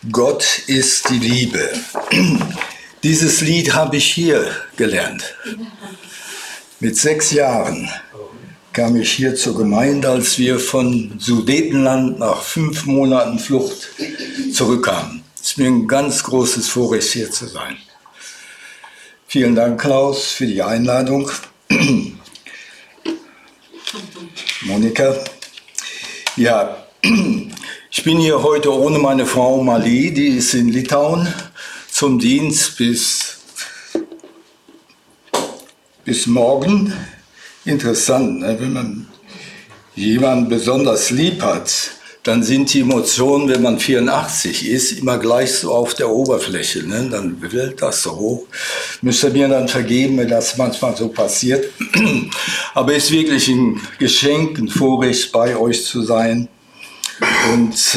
Gott ist die Liebe. Dieses Lied habe ich hier gelernt. Mit 6 Jahren kam ich hier zur Gemeinde, als wir von Sudetenland nach 5 Monaten Flucht zurückkamen. Es ist mir ein ganz großes Vorrecht, hier zu sein. Vielen Dank, Klaus, für die Einladung. Monika. Ja, ich bin hier heute ohne meine Frau Mali, die ist in Litauen zum Dienst bis morgen. Interessant, ne? Wenn man jemanden besonders lieb hat, dann sind die Emotionen, wenn man 84 ist, immer gleich so auf der Oberfläche. Ne? Dann wird das so hoch. Müsst ihr mir dann vergeben, wenn das manchmal so passiert. Aber es ist wirklich ein Geschenk, ein Vorrecht, bei euch zu sein. Und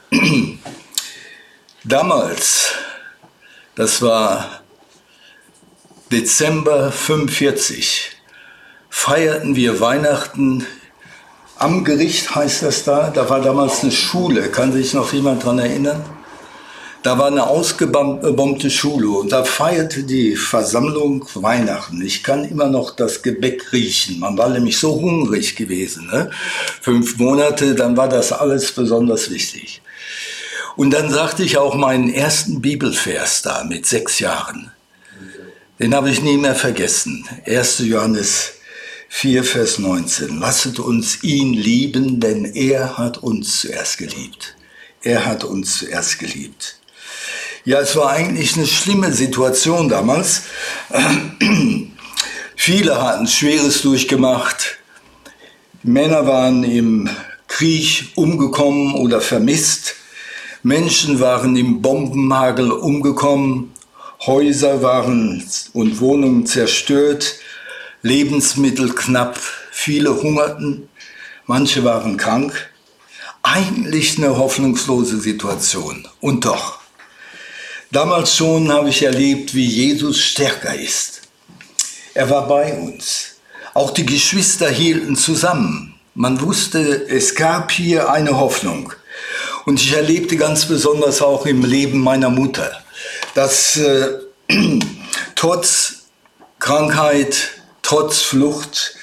damals, das war Dezember 1945, feierten wir Weihnachten am Gericht, heißt das da. Da war damals eine Schule, kann sich noch jemand daran erinnern? Da war eine ausgebombte Schule und da feierte die Versammlung Weihnachten. Ich kann immer noch das Gebäck riechen. Man war nämlich so hungrig gewesen. Ne? 5 Monate, dann war das alles besonders wichtig. Und dann sagte ich auch meinen ersten Bibelvers da mit 6 Jahren. Den habe ich nie mehr vergessen. 1. Johannes 4, Vers 19. Lasset uns ihn lieben, denn er hat uns zuerst geliebt. Er hat uns zuerst geliebt. Ja, es war eigentlich eine schlimme Situation damals. Viele hatten Schweres durchgemacht. Männer waren im Krieg umgekommen oder vermisst. Menschen waren im Bombenhagel umgekommen. Häuser waren und Wohnungen zerstört. Lebensmittel knapp. Viele hungerten. Manche waren krank. Eigentlich eine hoffnungslose Situation. Und doch. Damals schon habe ich erlebt, wie Jesus stärker ist. Er war bei uns. Auch die Geschwister hielten zusammen. Man wusste, es gab hier eine Hoffnung. Und ich erlebte ganz besonders auch im Leben meiner Mutter, dass trotz Krankheit, trotz Flucht,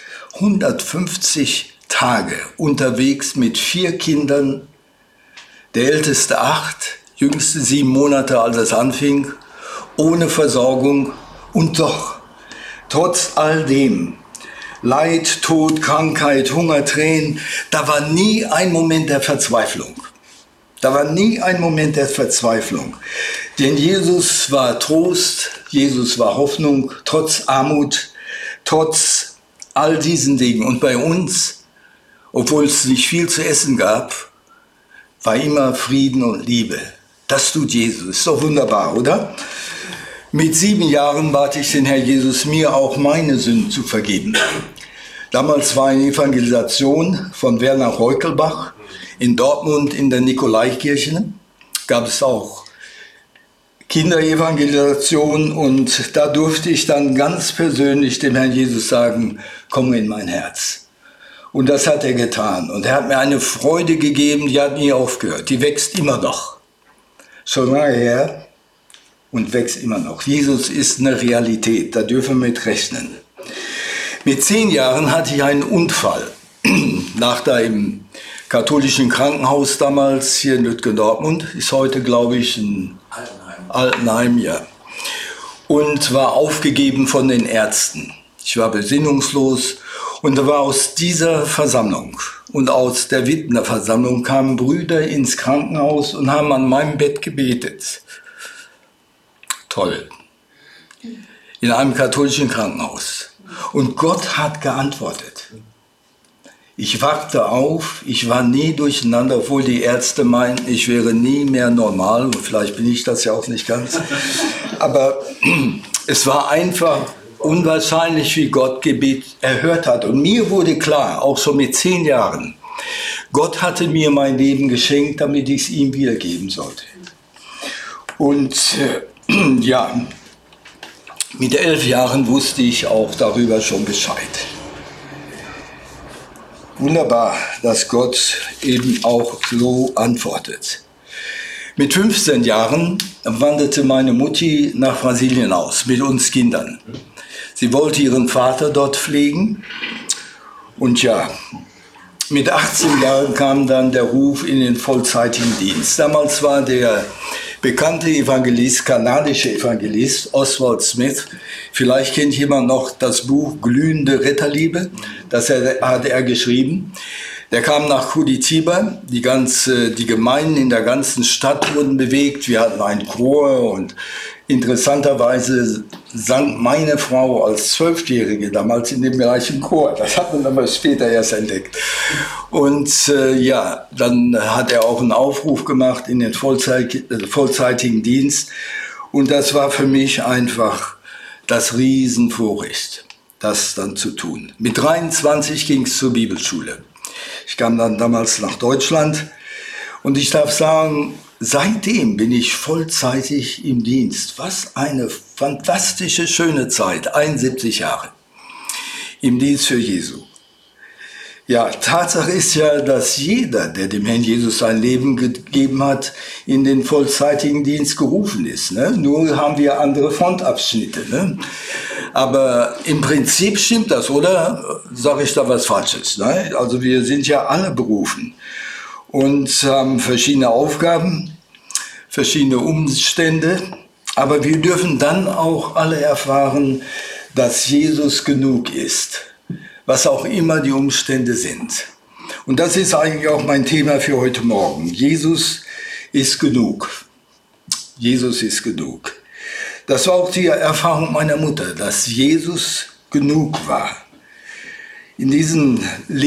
150 Tage unterwegs mit 4 Kindern, der älteste 8, jüngste 7 Monate, als es anfing, ohne Versorgung und doch, trotz all dem, Leid, Tod, Krankheit, Hunger, Tränen, da war nie ein Moment der Verzweiflung. Da war nie ein Moment der Verzweiflung. Denn Jesus war Trost, Jesus war Hoffnung, trotz Armut, trotz all diesen Dingen. Und bei uns, obwohl es nicht viel zu essen gab, war immer Frieden und Liebe. Das tut Jesus. Ist doch wunderbar, oder? Mit 7 Jahren bat ich den Herr Jesus, mir auch meine Sünden zu vergeben. Damals war eine Evangelisation von Werner Reukelbach in Dortmund in der Nikolaikirche. Gab es auch Kinderevangelisation und da durfte ich dann ganz persönlich dem Herrn Jesus sagen, komm in mein Herz. Und das hat er getan. Und er hat mir eine Freude gegeben, die hat nie aufgehört. Die wächst immer noch. Schon lange her und wächst immer noch. Jesus ist eine Realität, da dürfen wir mit rechnen. Mit 10 Jahren hatte ich einen Unfall. Lag da im katholischen Krankenhaus damals, hier in Lütgendortmund. Ist heute, glaube ich, ein Altenheim, ja. Und war aufgegeben von den Ärzten. Ich war besinnungslos. Und da war aus dieser Versammlung und aus der Wittener Versammlung kamen Brüder ins Krankenhaus und haben an meinem Bett gebetet. Toll. In einem katholischen Krankenhaus. Und Gott hat geantwortet. Ich wachte auf, ich war nie durcheinander, obwohl die Ärzte meinten, ich wäre nie mehr normal. Und vielleicht bin ich das ja auch nicht ganz. Aber es war einfach unwahrscheinlich, wie Gott Gebet erhört hat. Und mir wurde klar, auch schon mit 10 Jahren, Gott hatte mir mein Leben geschenkt, damit ich es ihm wiedergeben sollte. Und ja, mit 11 Jahren wusste ich auch darüber schon Bescheid. Wunderbar, dass Gott eben auch so antwortet. Mit 15 Jahren wanderte meine Mutti nach Brasilien aus, mit uns Kindern. Sie wollte ihren Vater dort pflegen. Und ja, mit 18 Jahren kam dann der Ruf in den vollzeitigen Dienst. Damals war der bekannte Evangelist, kanadische Evangelist Oswald Smith, vielleicht kennt jemand noch das Buch Glühende Ritterliebe, das hat er geschrieben. Der kam nach Curitiba, die Gemeinden in der ganzen Stadt wurden bewegt, wir hatten einen Chor und interessanterweise sang meine Frau als 12-Jährige damals in dem Bereich im Chor. Das hat man aber später erst entdeckt. Und dann hat er auch einen Aufruf gemacht in den vollzeitigen Dienst. Und das war für mich einfach das Riesenvorrecht, das dann zu tun. Mit 23 ging es zur Bibelschule. Ich kam dann damals nach Deutschland und ich darf sagen, seitdem bin ich vollzeitig im Dienst. Was eine fantastische, schöne Zeit, 71 Jahre im Dienst für Jesu. Ja, Tatsache ist ja, dass jeder, der dem Herrn Jesus sein Leben gegeben hat, in den vollzeitigen Dienst gerufen ist. Ne? Nur haben wir andere Frontabschnitte. Ne? Aber im Prinzip stimmt das, oder? Sage ich da was Falsches? Ne? Also wir sind ja alle berufen und haben verschiedene Aufgaben, verschiedene Umstände. Aber wir dürfen dann auch alle erfahren, dass Jesus genug ist, was auch immer die Umstände sind. Und das ist eigentlich auch mein Thema für heute Morgen. Jesus ist genug. Jesus ist genug. Das war auch die Erfahrung meiner Mutter, dass Jesus genug war. In diesen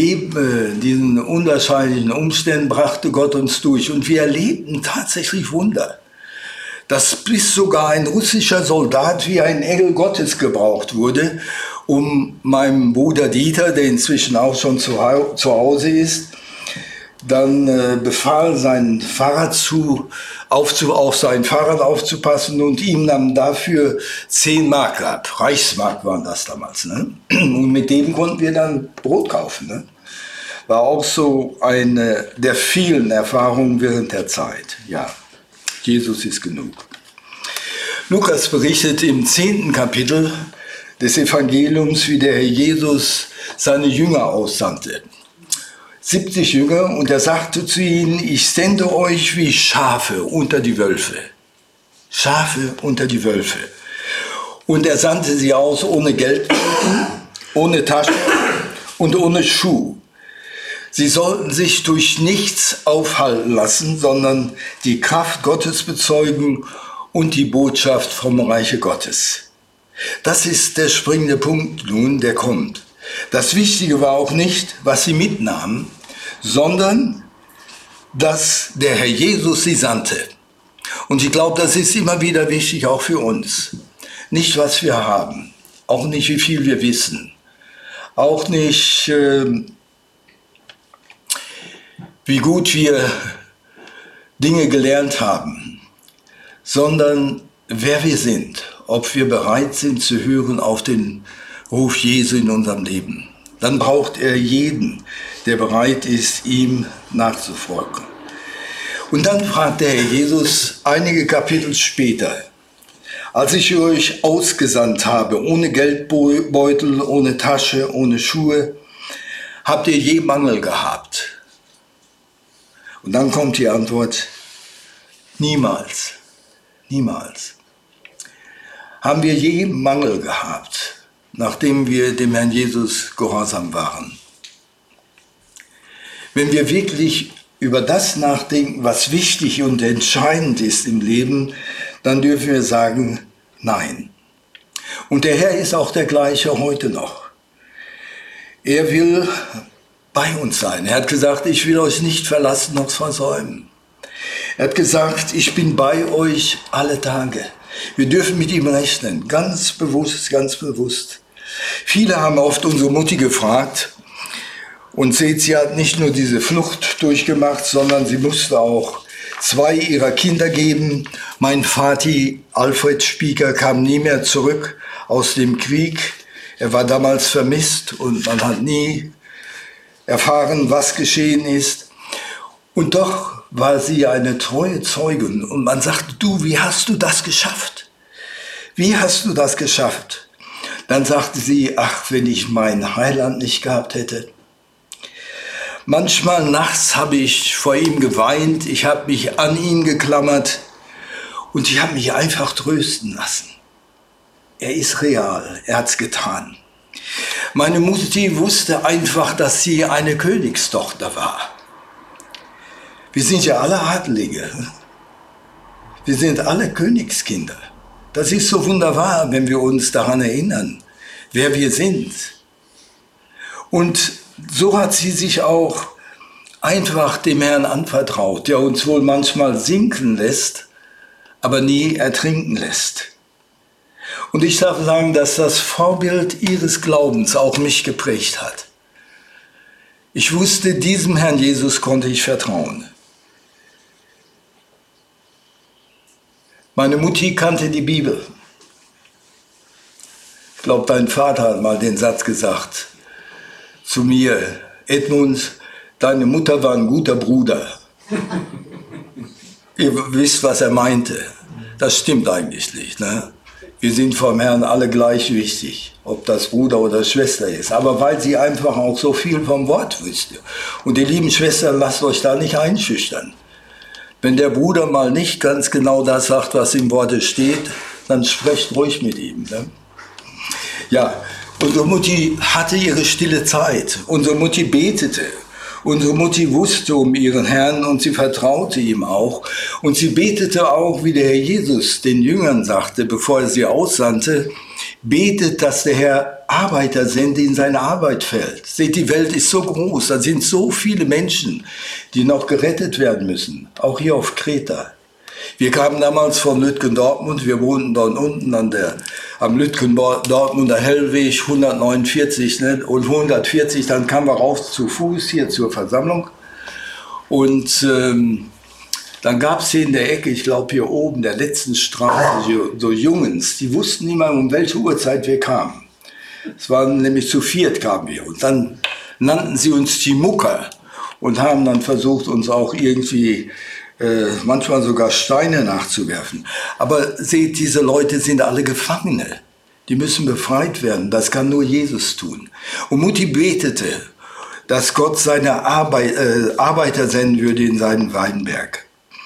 unwahrscheinlichen Umständen brachte Gott uns durch. Und wir erlebten tatsächlich Wunder. Dass bis sogar ein russischer Soldat wie ein Engel Gottes gebraucht wurde, um meinem Bruder Dieter, der inzwischen auch schon zu Hause ist, dann befahl, sein Fahrrad auf sein Fahrrad aufzupassen und ihm dann dafür 10 Mark gab. Reichsmark waren das damals. Ne? Und mit dem konnten wir dann Brot kaufen. Ne? War auch so eine der vielen Erfahrungen während der Zeit. Ja, Jesus ist genug. Lukas berichtet im 10. Kapitel des Evangeliums, wie der Herr Jesus seine Jünger aussandte. 70 Jünger, und er sagte zu ihnen, ich sende euch wie Schafe unter die Wölfe. Schafe unter die Wölfe. Und er sandte sie aus ohne Geld, ohne Tasche und ohne Schuh. Sie sollten sich durch nichts aufhalten lassen, sondern die Kraft Gottes bezeugen und die Botschaft vom Reiche Gottes. Das ist der springende Punkt nun, der kommt. Das Wichtige war auch nicht, was sie mitnahmen, sondern dass der Herr Jesus sie sandte. Und ich glaube, das ist immer wieder wichtig, auch für uns. Nicht, was wir haben, auch nicht, wie viel wir wissen, auch nicht, wie gut wir Dinge gelernt haben, sondern wer wir sind, ob wir bereit sind zu hören auf den Ruf Jesu in unserem Leben. Dann braucht er jeden, der bereit ist, ihm nachzufolgen. Und dann fragt der Herr Jesus einige Kapitel später, als ich euch ausgesandt habe, ohne Geldbeutel, ohne Tasche, ohne Schuhe, habt ihr je Mangel gehabt? Und dann kommt die Antwort, niemals, niemals. Haben wir je Mangel gehabt, nachdem wir dem Herrn Jesus gehorsam waren? Wenn wir wirklich über das nachdenken, was wichtig und entscheidend ist im Leben, dann dürfen wir sagen, nein. Und der Herr ist auch der gleiche heute noch. Er will bei uns sein. Er hat gesagt, ich will euch nicht verlassen noch versäumen. Er hat gesagt, ich bin bei euch alle Tage. Wir dürfen mit ihm rechnen, ganz bewusst, ganz bewusst. Viele haben oft unsere Mutti gefragt, und seht, sie hat nicht nur diese Flucht durchgemacht, sondern sie musste auch 2 ihrer Kinder geben. Mein Vati, Alfred Spieker, kam nie mehr zurück aus dem Krieg. Er war damals vermisst und man hat nie erfahren, was geschehen ist. Und doch war sie eine treue Zeugin. Und man sagte, du, wie hast du das geschafft? Wie hast du das geschafft? Dann sagte sie, ach, wenn ich meinen Heiland nicht gehabt hätte. Manchmal nachts habe ich vor ihm geweint, ich habe mich an ihn geklammert und ich habe mich einfach trösten lassen. Er ist real, er hat's getan. Meine Mutti wusste einfach, dass sie eine Königstochter war. Wir sind ja alle Adlige. Wir sind alle Königskinder. Das ist so wunderbar, wenn wir uns daran erinnern, wer wir sind. Und so hat sie sich auch einfach dem Herrn anvertraut, der uns wohl manchmal sinken lässt, aber nie ertrinken lässt. Und ich darf sagen, dass das Vorbild ihres Glaubens auch mich geprägt hat. Ich wusste, diesem Herrn Jesus konnte ich vertrauen. Meine Mutti kannte die Bibel. Ich glaube, dein Vater hat mal den Satz gesagt zu mir, Edmund, deine Mutter war ein guter Bruder. Ihr wisst, was er meinte. Das stimmt eigentlich nicht, ne? Wir sind vom Herrn alle gleich wichtig, ob das Bruder oder Schwester ist. Aber weil sie einfach auch so viel vom Wort wüsste. Und ihr lieben Schwestern, lasst euch da nicht einschüchtern. Wenn der Bruder mal nicht ganz genau das sagt, was im Worte steht, dann sprecht ruhig mit ihm. Ne? Ja, unsere Mutti hatte ihre stille Zeit. Unsere Mutti betete. Unsere Mutti wusste um ihren Herrn und sie vertraute ihm auch. Und sie betete auch, wie der Herr Jesus den Jüngern sagte, bevor er sie aussandte, betet, dass der Herr Arbeiter sende, in seine Arbeit fällt. Seht, die Welt ist so groß, da sind so viele Menschen, die noch gerettet werden müssen, auch hier auf Kreta. Wir kamen damals von Lütgendortmund, wir wohnten dort unten am Lütgendortmunder Hellweg 149, ne? Und 140, dann kamen wir rauf zu Fuß hier zur Versammlung. Und dann gab es hier in der Ecke, ich glaube hier oben, der letzten Straße, so Jungens, die wussten nicht mal, um welche Uhrzeit wir kamen. Es waren nämlich zu viert kamen wir. Und dann nannten sie uns die Mucker und haben dann versucht, uns auch irgendwie manchmal sogar Steine nachzuwerfen. Aber seht, diese Leute sind alle Gefangene. Die müssen befreit werden. Das kann nur Jesus tun. Und Mutti betete, dass Gott seine Arbeiter senden würde in seinen Weinberg.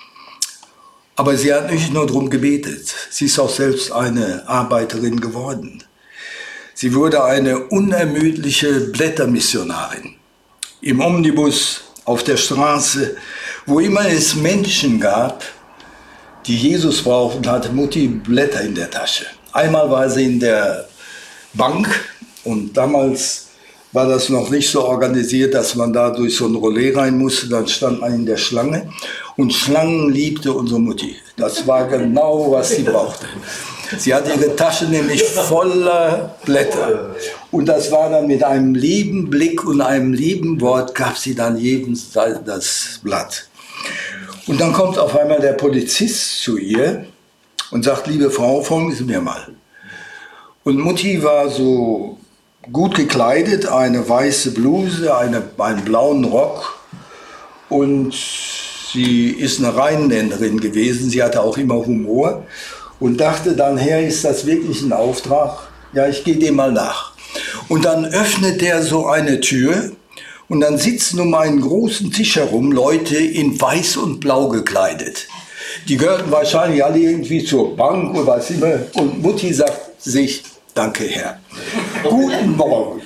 Aber sie hat nicht nur darum gebetet. Sie ist auch selbst eine Arbeiterin geworden. Sie wurde eine unermüdliche Blättermissionarin. Im Omnibus, auf der Straße, wo immer es Menschen gab, die Jesus brauchten, hatte Mutti Blätter in der Tasche. Einmal war sie in der Bank und damals war das noch nicht so organisiert, dass man da durch so ein Relais rein musste. Dann stand man in der Schlange und Schlangen liebte unsere Mutti. Das war genau, was sie brauchte. Sie hatte ihre Tasche nämlich voller Blätter. Und das war dann mit einem lieben Blick und einem lieben Wort, gab sie dann jedem das Blatt. Und dann kommt auf einmal der Polizist zu ihr und sagt, liebe Frau, folgen Sie mir mal. Und Mutti war so gut gekleidet, eine weiße Bluse, einen blauen Rock. Und sie ist eine Rheinländerin gewesen, sie hatte auch immer Humor. Und dachte dann, Herr, ist das wirklich ein Auftrag? Ja, ich gehe dem mal nach. Und dann öffnet der so eine Tür und dann sitzen um einen großen Tisch herum Leute in weiß und blau gekleidet. Die gehörten wahrscheinlich alle irgendwie zur Bank oder was immer. Und Mutti sagt sich, danke Herr. Guten Morgen.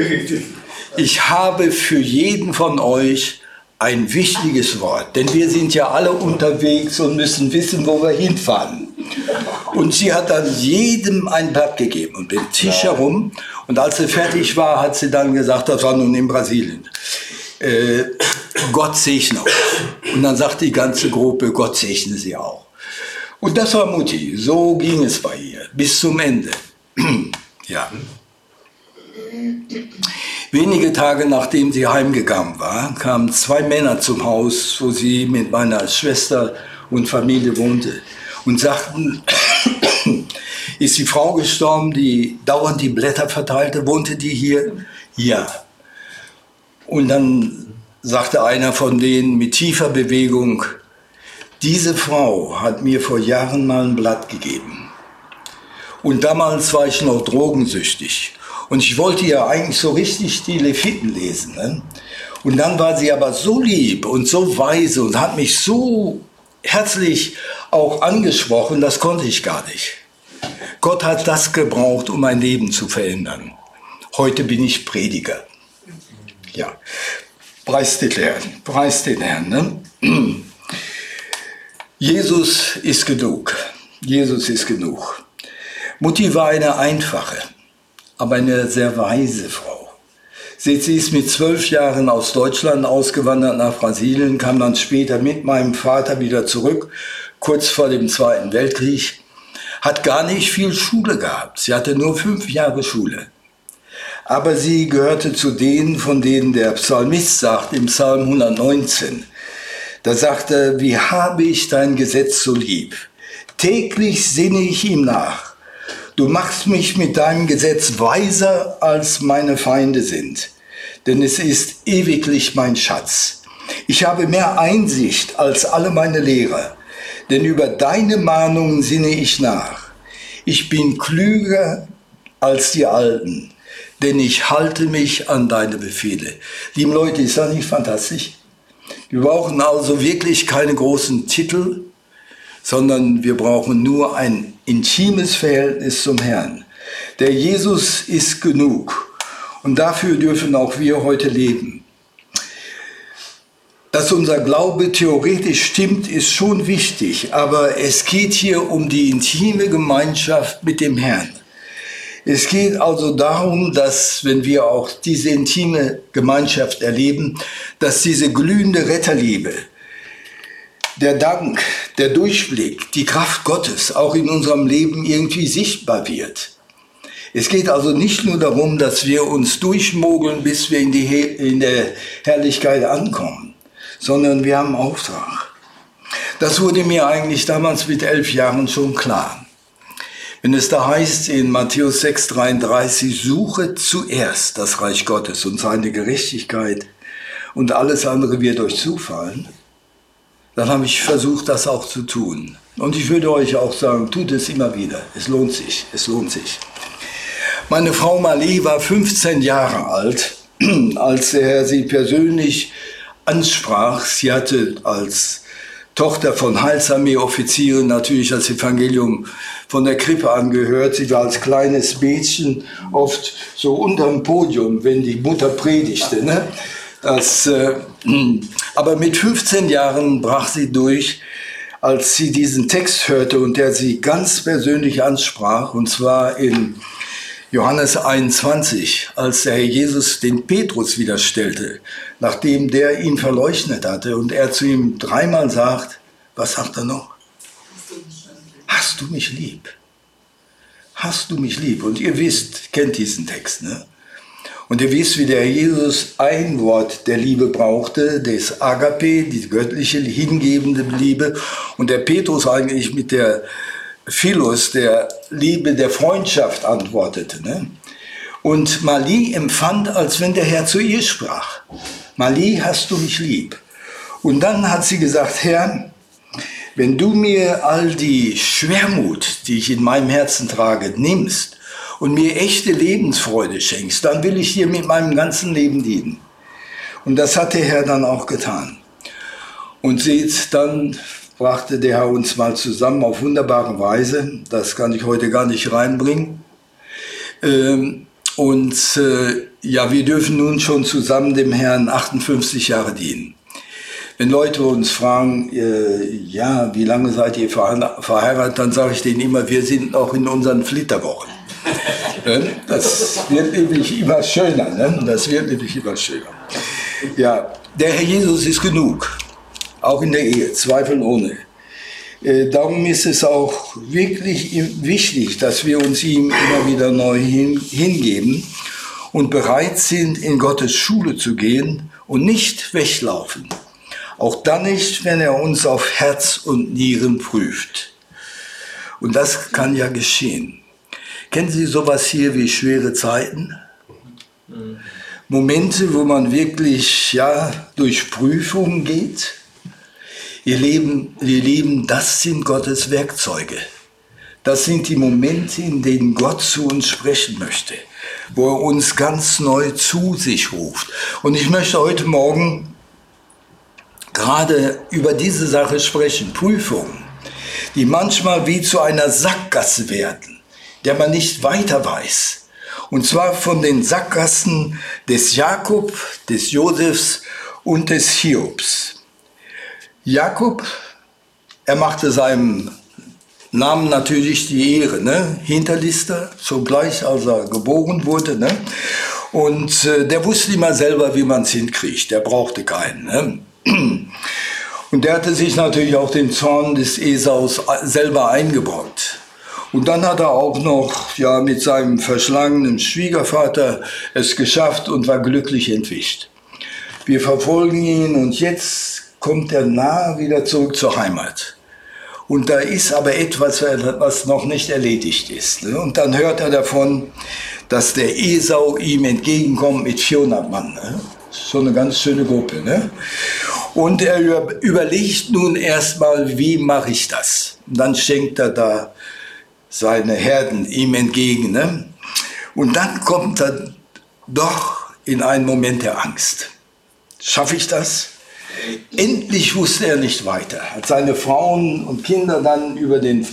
Ich habe für jeden von euch ein wichtiges Wort, denn wir sind ja alle unterwegs und müssen wissen, wo wir hinfahren. Und sie hat dann jedem ein Blatt gegeben und den Tisch herum. Und als sie fertig war, hat sie dann gesagt, das war nun in Brasilien, Gott segne euch. Und dann sagt die ganze Gruppe, Gott segne sie auch. Und das war Mutti, so ging es bei ihr, bis zum Ende. Ja. Wenige Tage nachdem sie heimgegangen war, kamen 2 Männer zum Haus, wo sie mit meiner Schwester und Familie wohnte, und sagten, ist die Frau gestorben, die dauernd die Blätter verteilte, wohnte die hier? Ja. Und dann sagte einer von denen mit tiefer Bewegung, diese Frau hat mir vor Jahren mal ein Blatt gegeben. Und damals war ich noch drogensüchtig. Und ich wollte ja eigentlich so richtig die Leviten lesen. Ne? Und dann war sie aber so lieb und so weise und hat mich so herzlich auch angesprochen, das konnte ich gar nicht. Gott hat das gebraucht, um mein Leben zu verändern. Heute bin ich Prediger. Ja, preis den Herrn, preis den Herrn. Ne? Jesus ist genug. Jesus ist genug. Mutti war eine einfache, aber eine sehr weise Frau. Sie ist mit 12 Jahren aus Deutschland ausgewandert nach Brasilien, kam dann später mit meinem Vater wieder zurück, kurz vor dem Zweiten Weltkrieg, hat gar nicht viel Schule gehabt. Sie hatte nur 5 Jahre Schule. Aber sie gehörte zu denen, von denen der Psalmist sagt im Psalm 119. Da sagt er, wie habe ich dein Gesetz so lieb? Täglich sinne ich ihm nach. Du machst mich mit deinem Gesetz weiser, als meine Feinde sind. Denn es ist ewiglich mein Schatz. Ich habe mehr Einsicht als alle meine Lehrer. Denn über deine Mahnungen sinne ich nach. Ich bin klüger als die Alten, denn ich halte mich an deine Befehle. Liebe Leute, ist das nicht fantastisch? Wir brauchen also wirklich keine großen Titel, sondern wir brauchen nur ein intimes Verhältnis zum Herrn. Der Jesus ist genug und dafür dürfen auch wir heute leben. Dass unser Glaube theoretisch stimmt, ist schon wichtig, aber es geht hier um die intime Gemeinschaft mit dem Herrn. Es geht also darum, dass, wenn wir auch diese intime Gemeinschaft erleben, dass diese glühende Retterliebe, der Dank, der Durchblick, die Kraft Gottes auch in unserem Leben irgendwie sichtbar wird. Es geht also nicht nur darum, dass wir uns durchmogeln, bis wir in der Herrlichkeit ankommen, sondern wir haben einen Auftrag. Das wurde mir eigentlich damals mit 11 Jahren schon klar. Wenn es da heißt in Matthäus 6,33, suche zuerst das Reich Gottes und seine Gerechtigkeit und alles andere wird euch zufallen, dann habe ich versucht, das auch zu tun. Und ich würde euch auch sagen, tut es immer wieder. Es lohnt sich, es lohnt sich. Meine Frau Marlie war 15 Jahre alt, als der Herr sie persönlich ansprach. Sie hatte als Tochter von Heilsarmee-Offizieren natürlich das Evangelium von der Krippe angehört. Sie war als kleines Mädchen oft so unterm Podium, wenn die Mutter predigte. Ne? Aber mit 15 Jahren brach sie durch, als sie diesen Text hörte und der sie ganz persönlich ansprach, und zwar in Johannes 21, als der Herr Jesus den Petrus wieder stellte, nachdem der ihn verleugnet hatte und er zu ihm 3-mal sagt, was sagt er noch? Hast du mich lieb? Hast du mich lieb? Und ihr wisst, kennt diesen Text, ne? Und ihr wisst, wie der Herr Jesus ein Wort der Liebe brauchte, das Agape, die göttliche, hingebende Liebe, und der Petrus eigentlich mit der Philos, der Liebe, der Freundschaft antwortete. Ne? Und Marlie empfand, als wenn der Herr zu ihr sprach. Marlie, hast du mich lieb? Und dann hat sie gesagt, Herr, wenn du mir all die Schwermut, die ich in meinem Herzen trage, nimmst und mir echte Lebensfreude schenkst, dann will ich dir mit meinem ganzen Leben dienen. Und das hat der Herr dann auch getan. Und seht, dann brachte der Herr uns mal zusammen auf wunderbare Weise. Das kann ich heute gar nicht reinbringen. Ja, wir dürfen nun schon zusammen dem Herrn 58 Jahre dienen. Wenn Leute uns fragen, ja, wie lange seid ihr verheiratet, dann sage ich denen immer, wir sind noch in unseren Flitterwochen. Das wird nämlich immer schöner. Ne? Das wird nämlich immer schöner. Ja, der Herr Jesus ist genug. Auch in der Ehe, zweifelsohne. Darum ist es auch wirklich wichtig, dass wir uns ihm immer wieder neu hingeben und bereit sind, in Gottes Schule zu gehen und nicht weglaufen. Auch dann nicht, wenn er uns auf Herz und Nieren prüft. Und das kann ja geschehen. Kennen Sie sowas hier wie schwere Zeiten? Momente, wo man wirklich durch Prüfungen geht. Ihr Lieben, das sind Gottes Werkzeuge. Das sind die Momente, in denen Gott zu uns sprechen möchte, wo er uns ganz neu zu sich ruft. Und ich möchte heute Morgen gerade über diese Sache sprechen, Prüfungen, die manchmal wie zu einer Sackgasse werden, der man nicht weiter weiß. Und zwar von den Sackgassen des Jakob, des Josefs und des Hiobs. Jakob, er machte seinem Namen natürlich die Ehre, ne? Hinterlister, sogleich als er geboren wurde. Ne? Und der wusste immer selber, wie man es hinkriegt, der brauchte keinen. Ne? Und der hatte sich natürlich auch den Zorn des Esaus selber eingebrockt. Und dann hat er auch noch mit seinem verschlagenen Schwiegervater es geschafft und war glücklich entwischt. Wir verfolgen ihn und jetzt kommt er nahe wieder zurück zur Heimat. Und da ist aber etwas, was noch nicht erledigt ist. Ne? Und dann hört er davon, dass der Esau ihm entgegenkommt mit 400 Mann. Ne? Schon eine ganz schöne Gruppe. Ne? Und er überlegt nun erstmal, wie mache ich das? Und dann schenkt er da seine Herden ihm entgegen. Ne? Und dann kommt er doch in einen Moment der Angst. Schaffe ich das? Endlich wusste er nicht weiter. Hat seine Frauen und Kinder dann über den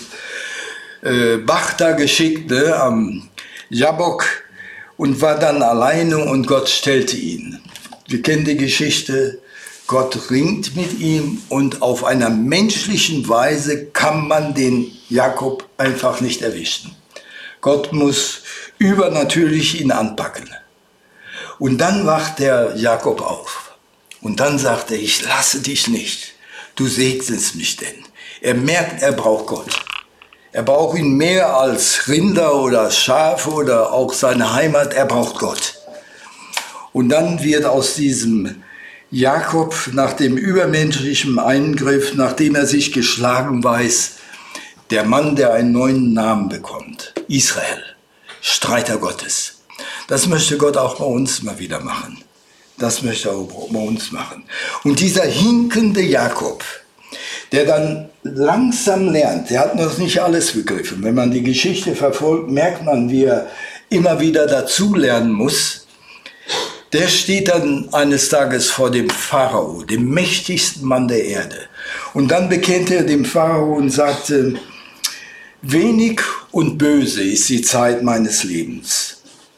Bach da geschickt, ne, am Jabbok, und war dann alleine und Gott stellte ihn. Wir kennen die Geschichte. Gott ringt mit ihm und auf einer menschlichen Weise kann man den Jakob einfach nicht erwischen. Gott muss übernatürlich ihn anpacken. Und dann wacht der Jakob auf. Und dann sagt er, ich lasse dich nicht, du segnest mich denn. Er merkt, er braucht Gott. Er braucht ihn mehr als Rinder oder Schafe oder auch seine Heimat, er braucht Gott. Und dann wird aus diesem Jakob nach dem übermenschlichen Eingriff, nachdem er sich geschlagen weiß, der Mann, der einen neuen Namen bekommt, Israel, Streiter Gottes. Das möchte Gott auch bei uns mal wieder machen. Das möchte er auch bei uns machen. Und dieser hinkende Jakob, der dann langsam lernt, der hat noch nicht alles begriffen. Wenn man die Geschichte verfolgt, merkt man, wie er immer wieder dazulernen muss. Der steht dann eines Tages vor dem Pharao, dem mächtigsten Mann der Erde. Und dann bekennt er dem Pharao und sagte, wenig und böse ist die Zeit meines Lebens.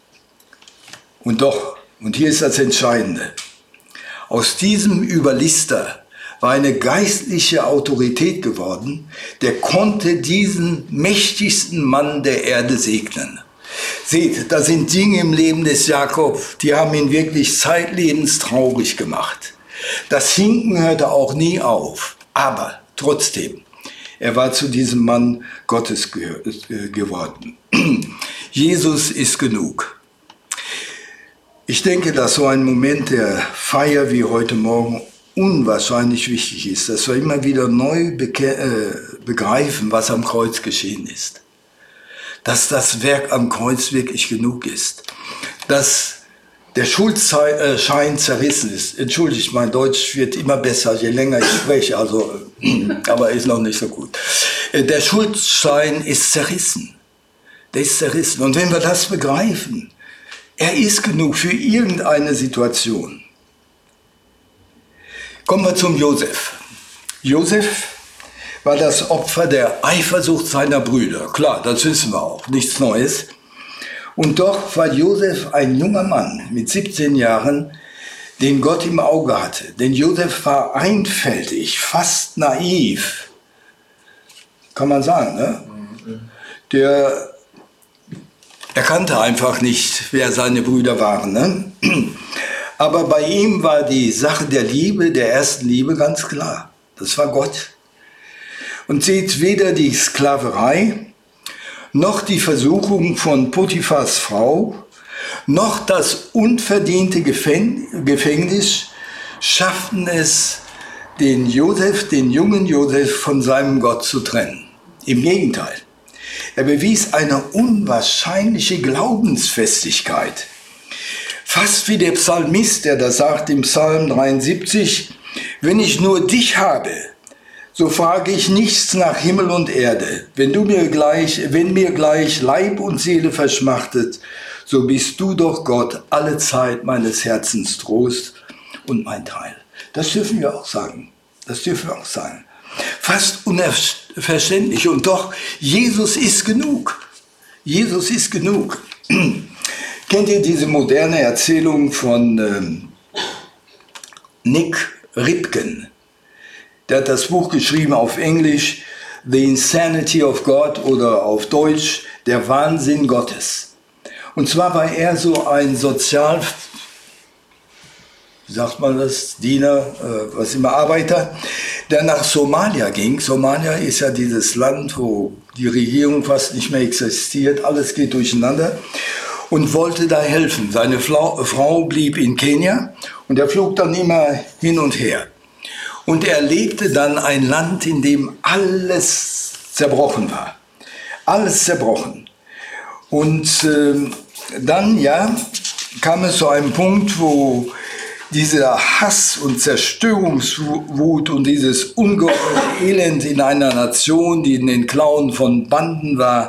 Und doch, und hier ist das Entscheidende, aus diesem Überlister war eine geistliche Autorität geworden, der konnte diesen mächtigsten Mann der Erde segnen. Seht, da sind Dinge im Leben des Jakob, die haben ihn wirklich zeitlebens traurig gemacht. Das Hinken hörte auch nie auf, aber trotzdem, er war zu diesem Mann Gottes geworden. Jesus ist genug. Ich denke, dass so ein Moment der Feier wie heute Morgen unwahrscheinlich wichtig ist, dass wir immer wieder neu begreifen, was am Kreuz geschehen ist. Dass das Werk am Kreuz wirklich genug ist. Dass der Schuldschein zerrissen ist. Entschuldigt, mein Deutsch wird immer besser, je länger ich spreche, aber ist noch nicht so gut. Der Schuldschein ist zerrissen. Der ist zerrissen. Und wenn wir das begreifen, er ist genug für irgendeine Situation. Kommen wir zum Josef. Josef war das Opfer der Eifersucht seiner Brüder. Klar, das wissen wir auch, nichts Neues. Und doch war Josef ein junger Mann mit 17 Jahren, den Gott im Auge hatte. Denn Josef war einfältig, fast naiv. Kann man sagen, ne? Er kannte einfach nicht, wer seine Brüder waren. Ne? Aber bei ihm war die Sache der Liebe, der ersten Liebe, ganz klar. Das war Gott. Und seht, weder die Sklaverei, noch die Versuchung von Potiphars Frau, noch das unverdiente Gefängnis schafften es, den jungen Josef von seinem Gott zu trennen. Im Gegenteil. Er bewies eine unwahrscheinliche Glaubensfestigkeit. Fast wie der Psalmist, der das sagt im Psalm 73, wenn ich nur dich habe, so frage ich nichts nach Himmel und Erde. Wenn mir gleich Leib und Seele verschmachtet, so bist du doch Gott, alle Zeit meines Herzens Trost und mein Teil. Das dürfen wir auch sagen. Das dürfen wir auch sagen. Fast unverständlich und doch, Jesus ist genug. Jesus ist genug. Kennt ihr diese moderne Erzählung von Nick Ripken? Der hat das Buch geschrieben auf Englisch, The Insanity of God, oder auf Deutsch, Der Wahnsinn Gottes. Und zwar war er so ein Diener, Arbeiter, der nach Somalia ging. Somalia ist ja dieses Land, wo die Regierung fast nicht mehr existiert, alles geht durcheinander, und wollte da helfen. Seine Frau blieb in Kenia und er flog dann immer hin und her. Und er erlebte dann ein Land, in dem alles zerbrochen war. Alles zerbrochen. Und dann kam es zu einem Punkt, wo dieser Hass und Zerstörungswut und dieses ungeheure Elend in einer Nation, die in den Klauen von Banden war,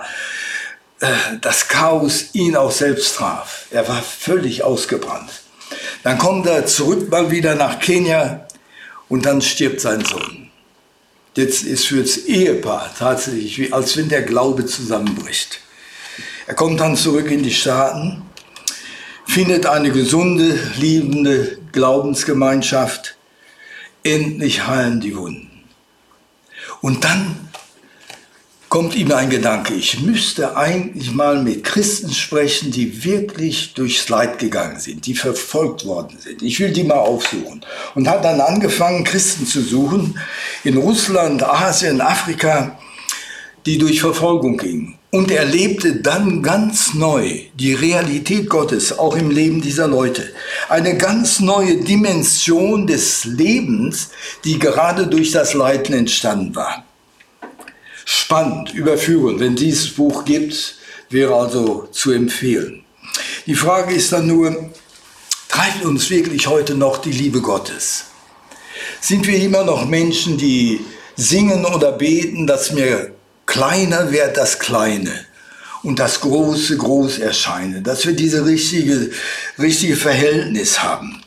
das Chaos ihn auch selbst traf. Er war völlig ausgebrannt. Dann kommt er zurück mal wieder nach Kenia und dann stirbt sein Sohn. Jetzt ist für das Ehepaar tatsächlich wie als wenn der Glaube zusammenbricht. Er kommt dann zurück in die Staaten, findet eine gesunde, liebende Glaubensgemeinschaft. Endlich heilen die Wunden. Und dann kommt ihm ein Gedanke, ich müsste eigentlich mal mit Christen sprechen, die wirklich durchs Leid gegangen sind, die verfolgt worden sind. Ich will die mal aufsuchen. Und hat dann angefangen, Christen zu suchen in Russland, Asien, Afrika, die durch Verfolgung gingen. Und er lebte dann ganz neu die Realität Gottes, auch im Leben dieser Leute. Eine ganz neue Dimension des Lebens, die gerade durch das Leiden entstanden war. Spannend, überführend. Wenn dieses Buch gibt, wäre also zu empfehlen. Die Frage ist dann nur, treibt uns wirklich heute noch die Liebe Gottes? Sind wir immer noch Menschen, die singen oder beten, dass mir kleiner wird das Kleine und das Große groß erscheine, dass wir diese richtige Verhältnis haben?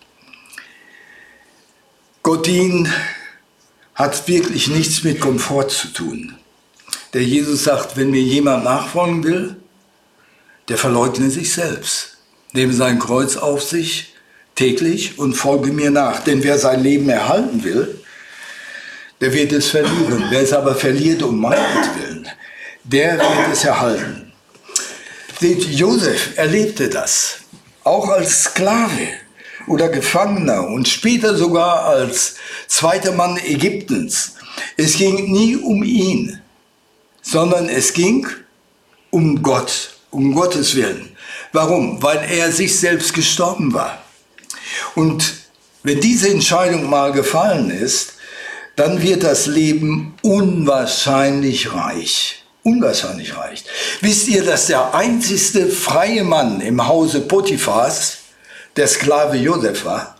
Gott hat wirklich nichts mit Komfort zu tun. Der Jesus sagt, wenn mir jemand nachfolgen will, der verleugne sich selbst, nehme sein Kreuz auf sich täglich und folge mir nach. Denn wer sein Leben erhalten will, der wird es verlieren. Wer es aber verliert um meinetwillen, der wird es erhalten. Seht, Josef erlebte das, auch als Sklave oder Gefangener und später sogar als zweiter Mann Ägyptens. Es ging nie um ihn, sondern es ging um Gott, um Gottes Willen. Warum? Weil er sich selbst gestorben war. Und wenn diese Entscheidung mal gefallen ist, dann wird das Leben unwahrscheinlich reich. Unwahrscheinlich reich. Wisst ihr, dass der einzigste freie Mann im Hause Potiphars der Sklave Josef war?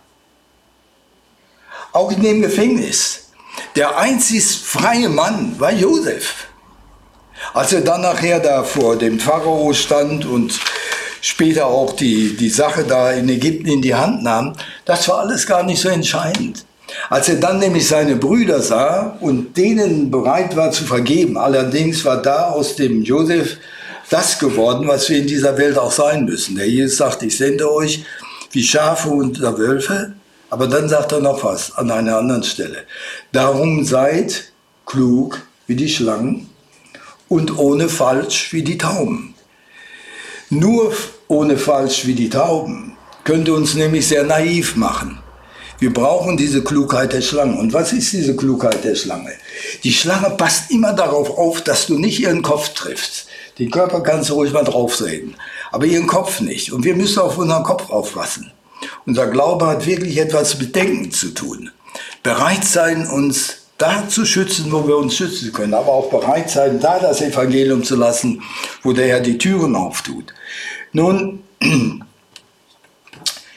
Auch in dem Gefängnis. Der einzig freie Mann war Josef. Als er dann nachher da vor dem Pharao stand und später auch die Sache da in Ägypten in die Hand nahm, das war alles gar nicht so entscheidend. Als er dann nämlich seine Brüder sah und denen bereit war zu vergeben, allerdings war da aus dem Josef das geworden, was wir in dieser Welt auch sein müssen. Der Jesus sagt, ich sende euch wie Schafe unter Wölfe, aber dann sagt er noch was an einer anderen Stelle. Darum seid klug wie die Schlangen und ohne Falsch wie die Tauben. Nur ohne Falsch wie die Tauben könnte uns nämlich sehr naiv machen. Wir brauchen diese Klugheit der Schlange. Und was ist diese Klugheit der Schlange? Die Schlange passt immer darauf auf, dass du nicht ihren Kopf triffst. Den Körper kannst du ruhig mal draufreden, aber ihren Kopf nicht. Und wir müssen auf unseren Kopf aufpassen. Unser Glaube hat wirklich etwas mit Denken zu tun. Bereit sein, uns da zu schützen, wo wir uns schützen können, aber auch bereit sein, da das Evangelium zu lassen, wo der Herr die Türen auftut. Nun,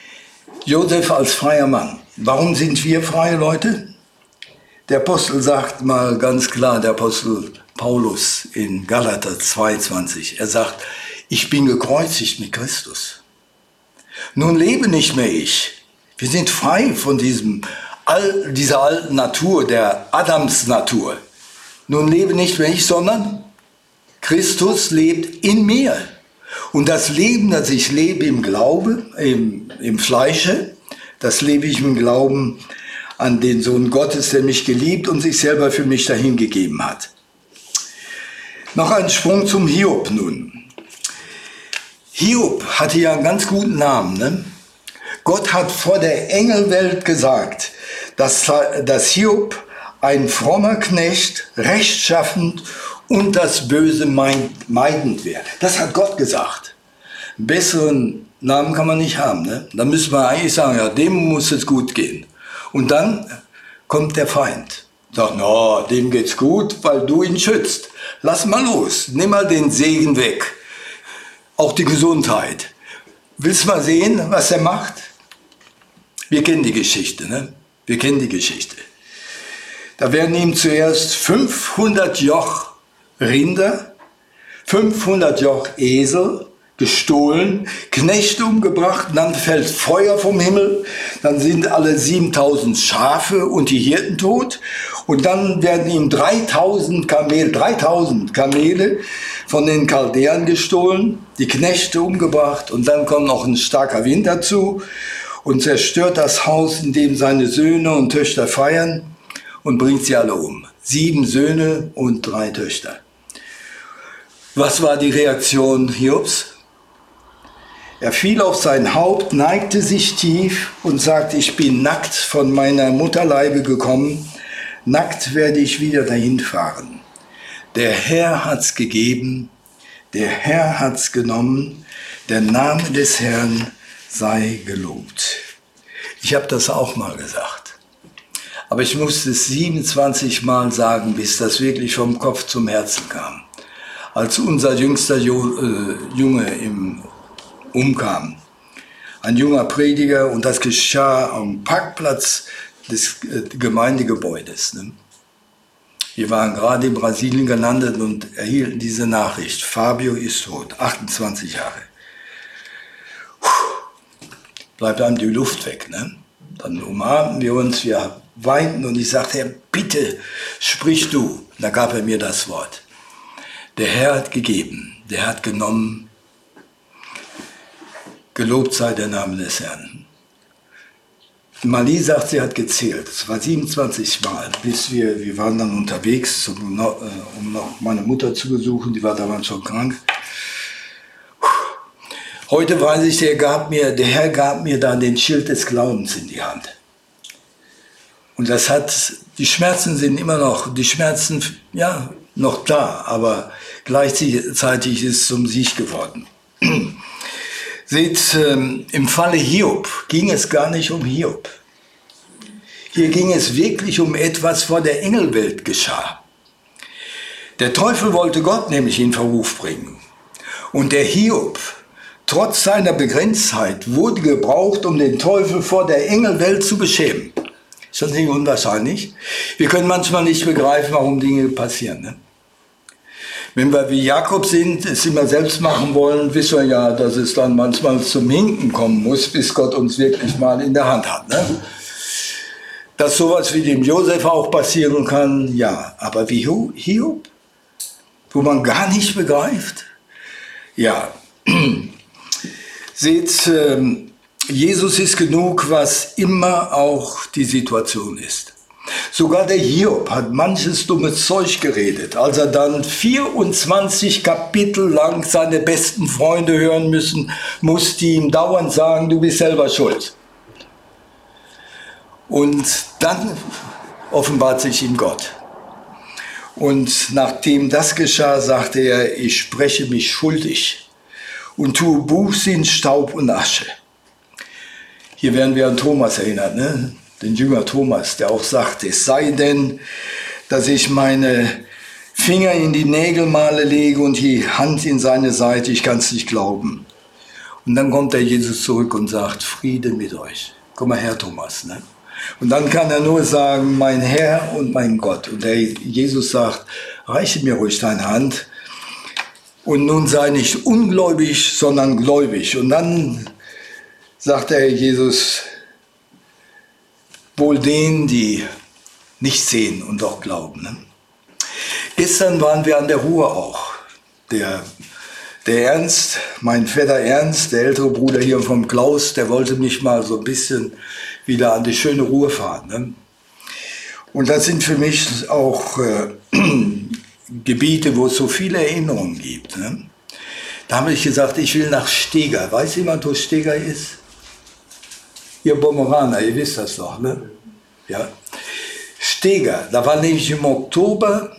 Josef als freier Mann. Warum sind wir freie Leute? Der Apostel sagt mal ganz klar, der Apostel Paulus in Galater 2,20, er sagt, ich bin gekreuzigt mit Christus. Nun lebe nicht mehr ich. Wir sind frei von dieser alten Natur, der Adams-Natur. Nun lebe nicht mehr ich, sondern Christus lebt in mir. Und das Leben, das ich lebe im Glaube, im Fleische, das lebe ich im Glauben an den Sohn Gottes, der mich geliebt und sich selber für mich dahingegeben hat. Noch ein Sprung zum Hiob nun. Hiob hatte ja einen ganz guten Namen. Ne? Gott hat vor der Engelwelt gesagt, dass Hiob ein frommer Knecht, rechtschaffend und das Böse meidend wäre. Das hat Gott gesagt. Einen besseren Namen kann man nicht haben. Ne? Da müssen wir eigentlich sagen, ja, dem muss es gut gehen. Und dann kommt der Feind. Sagt, no, dem geht's gut, weil du ihn schützt. Lass mal los, nimm mal den Segen weg. Auch die Gesundheit. Willst du mal sehen, was er macht? Wir kennen die Geschichte, ne? Wir kennen die Geschichte. Da werden ihm zuerst 500 Joch Rinder, 500 Joch Esel gestohlen, Knechte umgebracht, dann fällt Feuer vom Himmel, dann sind alle 7000 Schafe und die Hirten tot und dann werden ihm 3000 Kamele von den Chaldäern gestohlen, die Knechte umgebracht und dann kommt noch ein starker Wind dazu und zerstört das Haus, in dem seine Söhne und Töchter feiern und bringt sie alle um. 7 Söhne und 3 Töchter. Was war die Reaktion Hiobs? Er fiel auf sein Haupt, neigte sich tief und sagte, ich bin nackt von meiner Mutterleibe gekommen, nackt werde ich wieder dahin fahren. Der Herr hat's gegeben, der Herr hat's genommen, der Name des Herrn sei gelobt. Ich habe das auch mal gesagt, aber ich musste es 27 Mal sagen, bis das wirklich vom Kopf zum Herzen kam. Als unser jüngster Junge umkam. Ein junger Prediger und das geschah am Parkplatz des Gemeindegebäudes. Ne? Wir waren gerade in Brasilien gelandet und erhielten diese Nachricht. Fabio ist tot, 28 Jahre. Bleibt einem die Luft weg. Ne? Dann umarmten wir uns, wir weinten und ich sagte, Herr, bitte sprich du. Da gab er mir das Wort. Der Herr hat gegeben, der hat genommen. Gelobt sei der Name des Herrn. Mali sagt, sie hat gezählt. Es war 27 Mal, bis wir waren dann unterwegs, um noch meine Mutter zu besuchen. Die war damals schon krank. Heute weiß ich, der Herr gab mir dann den Schild des Glaubens in die Hand. Und die Schmerzen sind immer noch, ja, noch da, aber gleichzeitig ist es zum Sieg geworden. Seht, im Falle Hiob ging es gar nicht um Hiob. Hier ging es wirklich um etwas, vor der Engelwelt geschah. Der Teufel wollte Gott nämlich in Verruf bringen. Und der Hiob, trotz seiner Begrenztheit, wurde gebraucht, um den Teufel vor der Engelwelt zu beschämen. Ist das nicht unwahrscheinlich? Wir können manchmal nicht begreifen, warum Dinge passieren. Ne? Wenn wir wie Jakob sind, es immer selbst machen wollen, wissen wir ja, dass es dann manchmal zum Hinken kommen muss, bis Gott uns wirklich mal in der Hand hat. Ne? Dass sowas wie dem Josef auch passieren kann, ja. Aber wie Hiob, wo man gar nicht begreift, ja. Seht, Jesus ist genug, was immer auch die Situation ist. Sogar der Hiob hat manches dummes Zeug geredet, als er dann 24 Kapitel lang seine besten Freunde hören musste, die ihm dauernd sagen, du bist selber schuld. Und dann offenbart sich ihm Gott. Und nachdem das geschah, sagte er, ich spreche mich schuldig und tue Buße in Staub und Asche. Hier werden wir an Thomas erinnert, ne? Den Jünger Thomas, der auch sagte, es sei denn, dass ich meine Finger in die Nägelmale lege und die Hand in seine Seite, ich kann es nicht glauben. Und dann kommt der Jesus zurück und sagt, Friede mit euch. Komm mal her, Thomas. Ne? Und dann kann er nur sagen, mein Herr und mein Gott. Und der Jesus sagt, reiche mir ruhig deine Hand. Und nun sei nicht ungläubig, sondern gläubig. Und dann sagt der Jesus, wohl denen, die nicht sehen und doch glauben. Ne? Gestern waren wir an der Ruhr auch. Der Ernst, mein Vetter Ernst, der ältere Bruder hier vom Klaus, der wollte mich mal so ein bisschen wieder an die schöne Ruhr fahren. Ne? Und das sind für mich auch Gebiete, wo es so viele Erinnerungen gibt. Ne? Da habe ich gesagt, ich will nach Steger. Weiß jemand, wo Steger ist? Ihr Bomeraner, ihr wisst das doch, ne? Ja. Steger, da war nämlich im Oktober,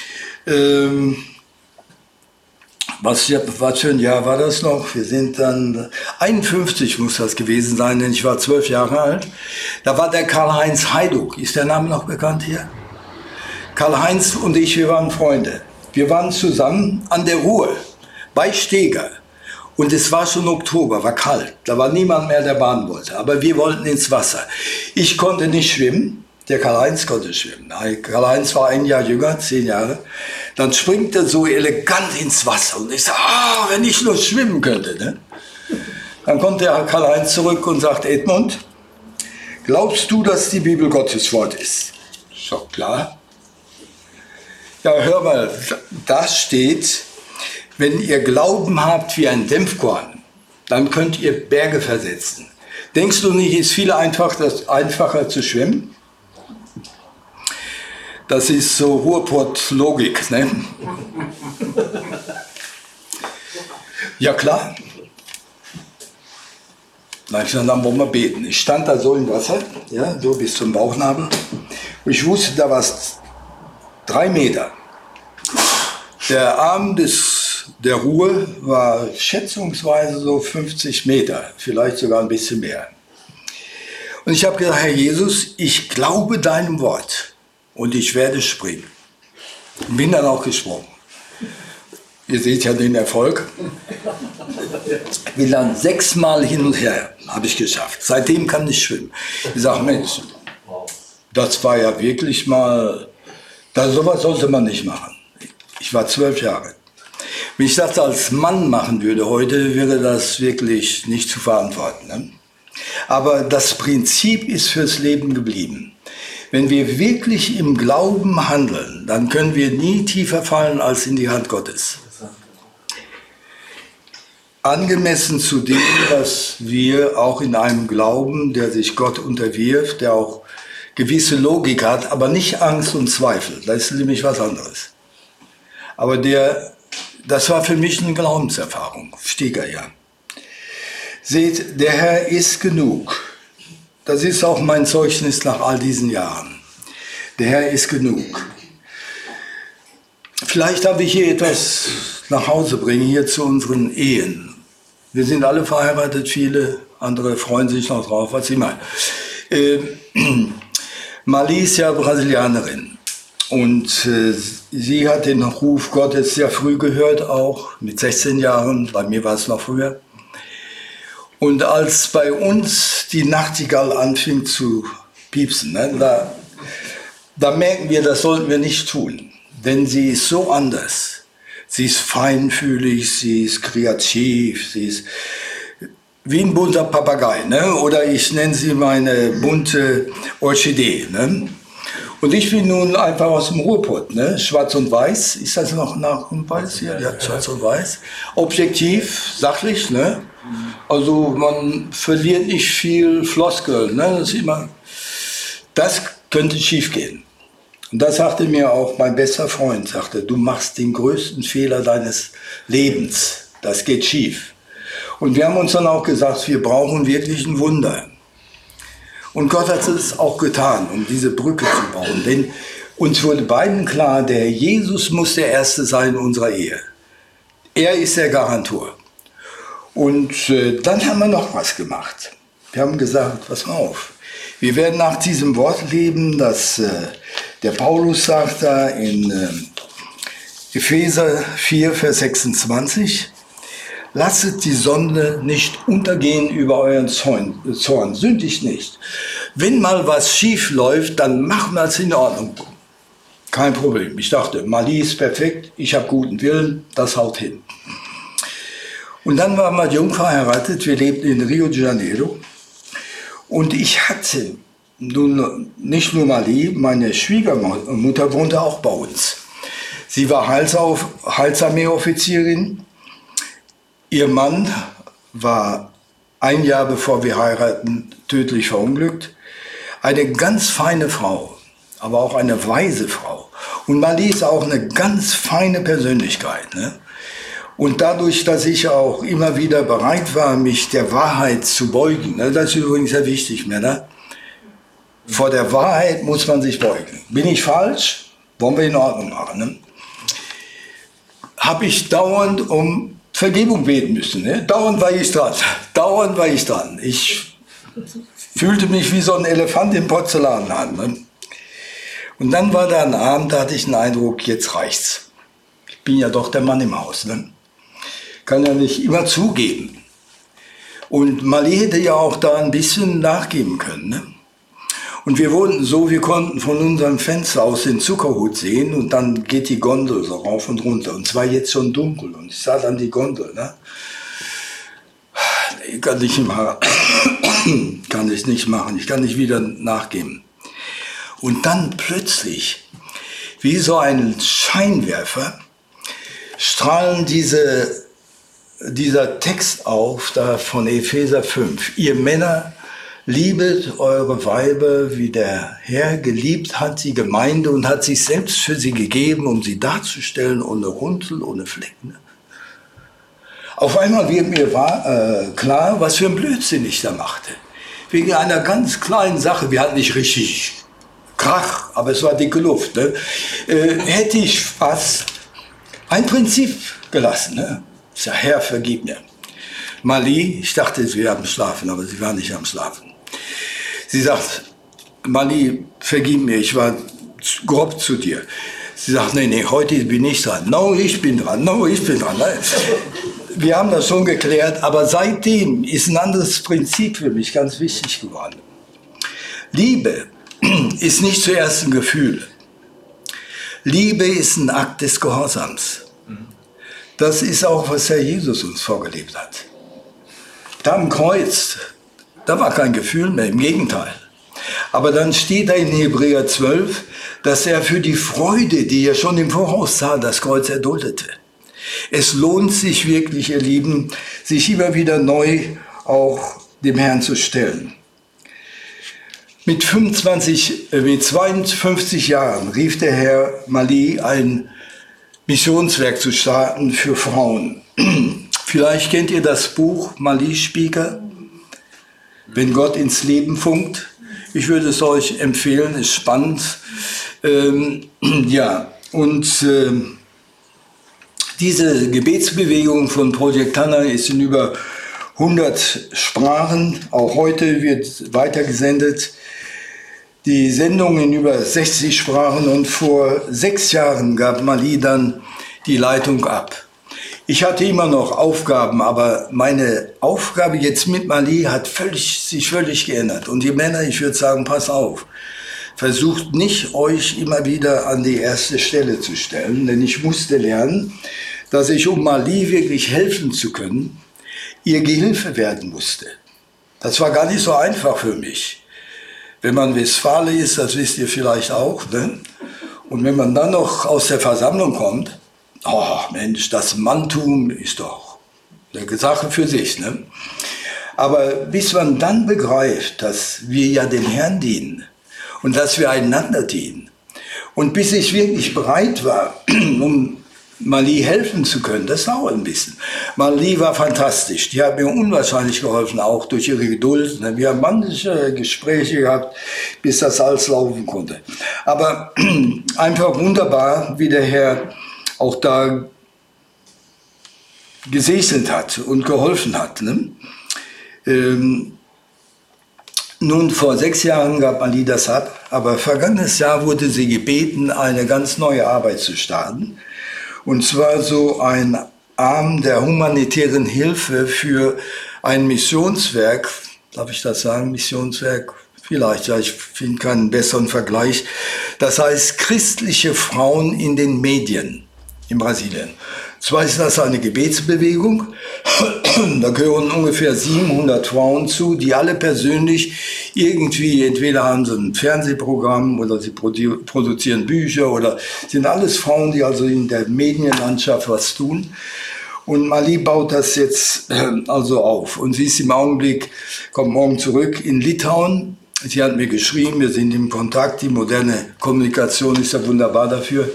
was für ein Jahr war das noch? Wir sind dann, 51 muss das gewesen sein, denn ich war 12 Jahre alt. Da war der Karl-Heinz Heiduk, ist der Name noch bekannt hier? Karl-Heinz und ich, wir waren Freunde. Wir waren zusammen an der Ruhr, bei Steger. Und es war schon Oktober, war kalt. Da war niemand mehr, der baden wollte. Aber wir wollten ins Wasser. Ich konnte nicht schwimmen. Der Karl-Heinz konnte schwimmen. Karl-Heinz war ein Jahr jünger, 10 Jahre. Dann springt er so elegant ins Wasser. Und ich sage, wenn ich nur schwimmen könnte. Ne? Dann kommt der Karl-Heinz zurück und sagt, Edmund, glaubst du, dass die Bibel Gottes Wort ist? Ich sage, klar. Ja, hör mal, da steht, wenn ihr Glauben habt wie ein Dämpfkorn, dann könnt ihr Berge versetzen. Denkst du nicht, ist viel einfacher zu schwimmen? Das ist so Ruhrpott-Logik, ne? Ja klar. Na, ich sage, dann wollen wir beten. Ich stand da so im Wasser, ja, so bis zum Bauchnabel. Und ich wusste, da war es 3 Meter. Der Arm der Ruhr war schätzungsweise so 50 Meter, vielleicht sogar ein bisschen mehr. Und ich habe gesagt, Herr Jesus, ich glaube deinem Wort und ich werde springen. Und bin dann auch gesprungen. Ihr seht ja den Erfolg. Bin dann 6-mal hin und her, habe ich geschafft. Seitdem kann ich schwimmen. Ich sage, Mensch, das war ja wirklich mal, sowas sollte man nicht machen. Ich war 12 Jahre. Wenn ich das als Mann machen würde heute, wäre das wirklich nicht zu verantworten. Ne? Aber das Prinzip ist fürs Leben geblieben. Wenn wir wirklich im Glauben handeln, dann können wir nie tiefer fallen als in die Hand Gottes. Angemessen zu dem, was wir auch in einem Glauben, der sich Gott unterwirft, der auch gewisse Logik hat, aber nicht Angst und Zweifel. Das ist nämlich was anderes. Aber das war für mich eine Glaubenserfahrung, Steger, ja. Seht, der Herr ist genug. Das ist auch mein Zeugnis nach all diesen Jahren. Der Herr ist genug. Vielleicht habe ich hier etwas nach Hause bringen, hier zu unseren Ehen. Wir sind alle verheiratet, viele andere freuen sich noch drauf, was ich meine. Mali ist ja Brasilianerin. Und sie hat den Ruf Gottes sehr früh gehört, auch mit 16 Jahren, bei mir war es noch früher. Und als bei uns die Nachtigall anfing zu piepsen, ne, da merken wir, das sollten wir nicht tun. Denn sie ist so anders. Sie ist feinfühlig, sie ist kreativ, sie ist wie ein bunter Papagei. Ne? Oder ich nenne sie meine bunte Orchidee. Ne? Und ich bin nun einfach aus dem Ruhrpott, ne? Schwarz und Weiß, ist das noch nach und Weiß hier? Ja, Schwarz und Weiß. Objektiv, sachlich, ne? Also man verliert nicht viel Floskel, ne? Das könnte schief gehen. Und das sagte mir auch mein bester Freund, sagte, du machst den größten Fehler deines Lebens, das geht schief. Und wir haben uns dann auch gesagt, wir brauchen wirklich ein Wunder. Und Gott hat es auch getan, um diese Brücke zu bauen. Denn uns wurde beiden klar, der Jesus muss der Erste sein in unserer Ehe. Er ist der Garantor. Und dann haben wir noch was gemacht. Wir haben gesagt, pass mal auf, wir werden nach diesem Wort leben, das der Paulus sagt da in Epheser 4, Vers 26. lasset die Sonne nicht untergehen über euren Zorn, sündigt nicht. Wenn mal was schief läuft, dann machen wir es in Ordnung. Kein Problem. Ich dachte, Mali ist perfekt, ich habe guten Willen, das haut hin. Und dann waren wir jung verheiratet, wir lebten in Rio de Janeiro. Und ich hatte nun nicht nur Mali, meine Schwiegermutter wohnte auch bei uns. Sie war Heilsarmee-Offizierin. Ihr Mann war ein Jahr bevor wir heiraten tödlich verunglückt. Eine ganz feine Frau, aber auch eine weise Frau. Und Mali ist auch eine ganz feine Persönlichkeit, ne? Und dadurch, dass ich auch immer wieder bereit war, mich der Wahrheit zu beugen, ne? Das ist übrigens sehr wichtig, Männer. Vor der Wahrheit muss man sich beugen. Bin ich falsch? Wollen wir in Ordnung machen, ne? Habe ich dauernd um Vergebung beten müssen. Ne? Dauernd war ich dran. Dauernd war ich dran. Ich fühlte mich wie so ein Elefant im Porzellanladen. Ne? Und dann war da ein Abend, da hatte ich den Eindruck, jetzt reicht's. Ich bin ja doch der Mann im Haus. Ne? Kann ja nicht immer zugeben. Und Mali hätte ja auch da ein bisschen nachgeben können. Ne? Und wir wohnten so, wir konnten von unserem Fenster aus den Zuckerhut sehen und dann geht die Gondel so rauf und runter. Und es war jetzt schon dunkel und ich sah dann die Gondel. Ne? Kann ich nicht machen, ich kann nicht wieder nachgeben. Und dann plötzlich, wie so ein Scheinwerfer, strahlen dieser Text auf, da von Epheser 5. Ihr Männer, liebet eure Weiber, wie der Herr geliebt hat die Gemeinde und hat sich selbst für sie gegeben, um sie darzustellen, ohne Runzel, ohne Flecken. Auf einmal wird mir klar, was für ein Blödsinn ich da machte. Wegen einer ganz kleinen Sache, wir hatten nicht richtig Krach, aber es war dicke Luft, ne? Hätte ich fast ein Prinzip gelassen. Ne? Ich sage, Herr, vergib mir. Mali, ich dachte, sie wäre am Schlafen, aber sie war nicht am Schlafen. Sie sagt, Mali, vergib mir, ich war grob zu dir. Sie sagt, nee, heute bin ich dran. No, ich bin dran. Wir haben das schon geklärt, aber seitdem ist ein anderes Prinzip für mich ganz wichtig geworden. Liebe ist nicht zuerst ein Gefühl. Liebe ist ein Akt des Gehorsams. Das ist auch, was Herr Jesus uns vorgelebt hat. Da am Kreuz, da war kein Gefühl mehr, im Gegenteil. Aber dann steht da in Hebräer 12, dass er für die Freude, die er schon im Voraus sah, das Kreuz erduldete. Es lohnt sich wirklich, ihr Lieben, sich immer wieder neu auch dem Herrn zu stellen. Mit 52 Jahren rief der Herr Mali ein Missionswerk zu starten für Frauen. Vielleicht kennt ihr das Buch Mali Speaker, wenn Gott ins Leben funkt. Ich würde es euch empfehlen, ist spannend. Diese Gebetsbewegung von Project Hannah ist in über 100 Sprachen. Auch heute wird weitergesendet. Die Sendung in über 60 Sprachen und vor 6 Jahren gab Mali dann die Leitung ab. Ich hatte immer noch Aufgaben, aber meine Aufgabe jetzt mit Mali hat sich völlig geändert. Und die Männer, ich würde sagen, pass auf, versucht nicht, euch immer wieder an die erste Stelle zu stellen, denn ich musste lernen, dass ich, um Mali wirklich helfen zu können, ihr Gehilfe werden musste. Das war gar nicht so einfach für mich. Wenn man Westfale ist, das wisst ihr vielleicht auch, ne? Und wenn man dann noch aus der Versammlung kommt, oh Mensch, das Manntum ist doch eine Sache für sich, ne? Aber bis man dann begreift, dass wir ja dem Herrn dienen und dass wir einander dienen und bis ich wirklich bereit war, um Mali helfen zu können, das dauert ein bisschen. Mali war fantastisch, die hat mir unwahrscheinlich geholfen, auch durch ihre Geduld. Wir haben manche Gespräche gehabt, bis das alles laufen konnte. Aber einfach wunderbar, wie der Herr auch da gesegnet hat und geholfen hat. Ne? Nun, vor 6 Jahren gab Mali das ab, aber vergangenes Jahr wurde sie gebeten, eine ganz neue Arbeit zu starten. Und zwar so ein Arm der humanitären Hilfe für ein Missionswerk, darf ich das sagen, Missionswerk? Vielleicht, ja, ich finde keinen besseren Vergleich. Das heißt, christliche Frauen in den Medien in Brasilien. Zwar ist das eine Gebetsbewegung, da gehören ungefähr 700 Frauen zu, die alle persönlich irgendwie, entweder haben sie ein Fernsehprogramm oder sie produzieren Bücher oder sind alles Frauen, die also in der Medienlandschaft was tun. Und Mali baut das jetzt also auf. Und sie ist im Augenblick, kommt morgen zurück in Litauen. Sie hat mir geschrieben, wir sind im Kontakt, die moderne Kommunikation ist ja wunderbar dafür.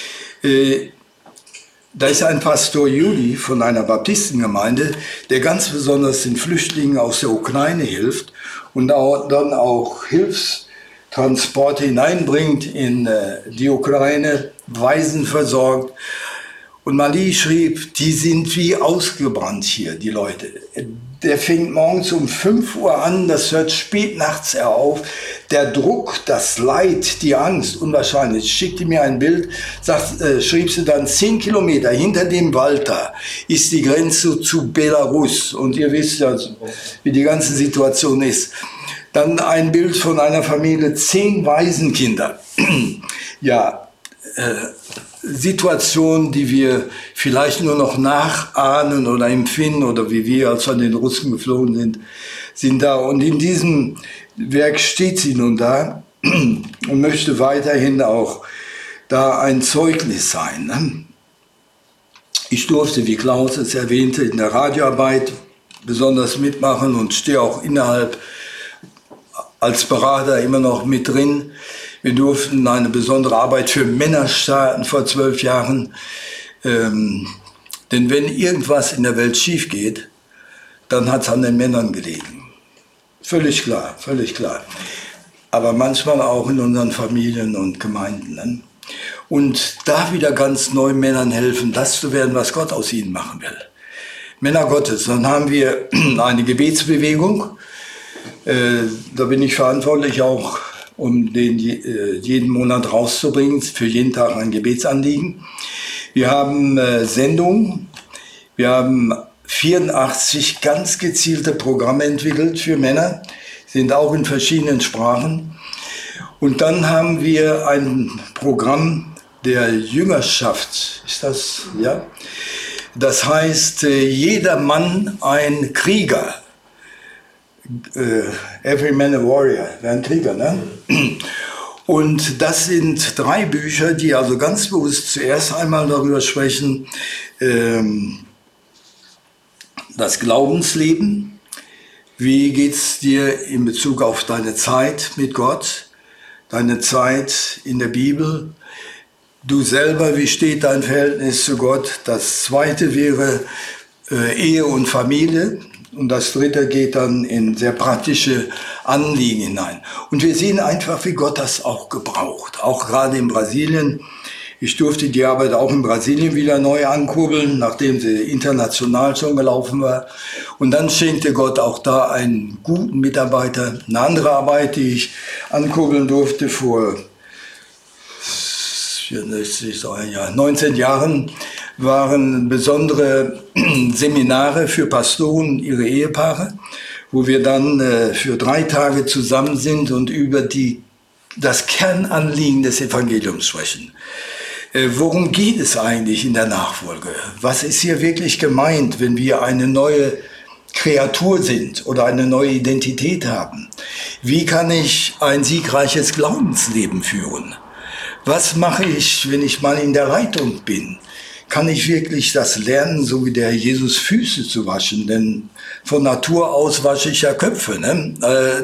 Da ist ein Pastor Juli von einer Baptistengemeinde, der ganz besonders den Flüchtlingen aus der Ukraine hilft und dann auch Hilfstransporte hineinbringt in die Ukraine, Waisen versorgt. Und Mali schrieb, die sind wie ausgebrannt hier, die Leute. Der fängt morgens um 5 Uhr an, das hört spät nachts auf. Der Druck, das Leid, die Angst, unwahrscheinlich. Schickte mir ein Bild, schrieb sie dann, 10 Kilometer hinter dem Wald da ist die Grenze zu Belarus. Und ihr wisst ja, wie die ganze Situation ist. Dann ein Bild von einer Familie, 10 Waisenkinder. Ja, Situationen, die wir vielleicht nur noch nachahnen oder empfinden oder wie wir, als wir an den Russen geflohen sind da. Und in diesem Werk steht sie nun da und möchte weiterhin auch da ein Zeugnis sein. Ne? Ich durfte, wie Klaus es erwähnte, in der Radioarbeit besonders mitmachen und stehe auch innerhalb als Berater immer noch mit drin. Wir durften eine besondere Arbeit für Männer starten vor 12 Jahren. Denn wenn irgendwas in der Welt schief geht, dann hat es an den Männern gelegen. Völlig klar, völlig klar. Aber manchmal auch in unseren Familien und Gemeinden. Ne? Und da wieder ganz neu Männern helfen, das zu werden, was Gott aus ihnen machen will. Männer Gottes. Dann haben wir eine Gebetsbewegung. Da bin ich verantwortlich auch, um den jeden Monat rauszubringen, für jeden Tag ein Gebetsanliegen. Wir haben Sendungen, wir haben 84 ganz gezielte Programme entwickelt für Männer, sind auch in verschiedenen Sprachen. Und dann haben wir ein Programm der Jüngerschaft, ist das, ja? Das heißt, jeder Mann ein Krieger. Every Man a Warrior, wäre ein Krieger, ne? Und das sind 3 Bücher, die also ganz bewusst zuerst einmal darüber sprechen, das Glaubensleben, wie geht's dir in Bezug auf deine Zeit mit Gott, deine Zeit in der Bibel, du selber, wie steht dein Verhältnis zu Gott? Das zweite wäre Ehe und Familie. Und das dritte geht dann in sehr praktische Anliegen hinein. Und wir sehen einfach, wie Gott das auch gebraucht. Auch gerade in Brasilien. Ich durfte die Arbeit auch in Brasilien wieder neu ankurbeln, nachdem sie international schon gelaufen war. Und dann schenkte Gott auch da einen guten Mitarbeiter. Eine andere Arbeit, die ich ankurbeln durfte vor 19 Jahren, waren besondere Seminare für Pastoren, ihre Ehepaare, wo wir dann für 3 Tage zusammen sind und über das Kernanliegen des Evangeliums sprechen. Worum geht es eigentlich in der Nachfolge? Was ist hier wirklich gemeint, wenn wir eine neue Kreatur sind oder eine neue Identität haben? Wie kann ich ein siegreiches Glaubensleben führen? Was mache ich, wenn ich mal in der Leitung bin? Kann ich wirklich das lernen, so wie der Herr Jesus Füße zu waschen? Denn von Natur aus wasche ich ja Köpfe. Ne?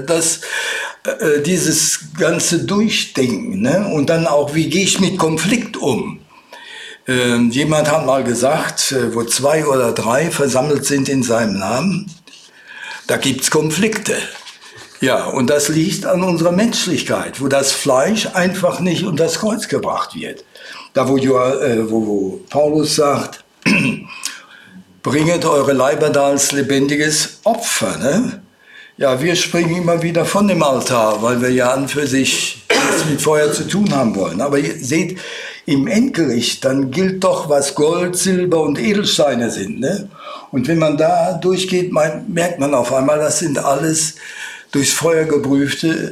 Dieses ganze Durchdenken. Ne? Und dann auch, wie gehe ich mit Konflikt um? Jemand hat mal gesagt, wo 2 oder 3 versammelt sind in seinem Namen, da gibt's Konflikte. Ja, und das liegt an unserer Menschlichkeit, wo das Fleisch einfach nicht unter das Kreuz gebracht wird. Da, wo Paulus sagt, bringet eure Leiber da als lebendiges Opfer. Ne? Ja, wir springen immer wieder von dem Altar, weil wir ja an für sich nichts mit Feuer zu tun haben wollen. Aber ihr seht, im Endgericht, dann gilt doch, was Gold, Silber und Edelsteine sind. Ne? Und wenn man da durchgeht, merkt man auf einmal, das sind alles durchs Feuer geprüfte